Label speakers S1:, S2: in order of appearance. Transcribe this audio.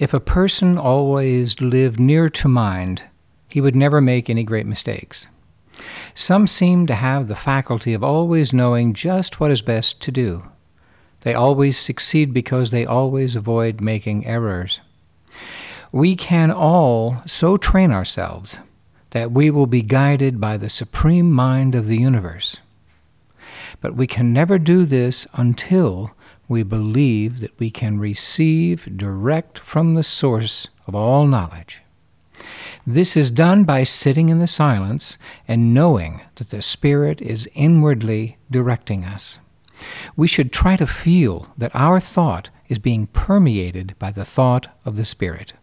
S1: If a person always lived near to mind, he would never make any great mistakes. Some seem to have the faculty of always knowing just what is best to do. They always succeed because they always avoid making errors. We can all so train ourselves that we will be guided by the supreme mind of the universe. But we can never do this until we believe that we can receive direct from the source of all knowledge. This is done by sitting in the silence and knowing that the Spirit is inwardly directing us. We should try to feel that our thought is being permeated by the thought of the Spirit.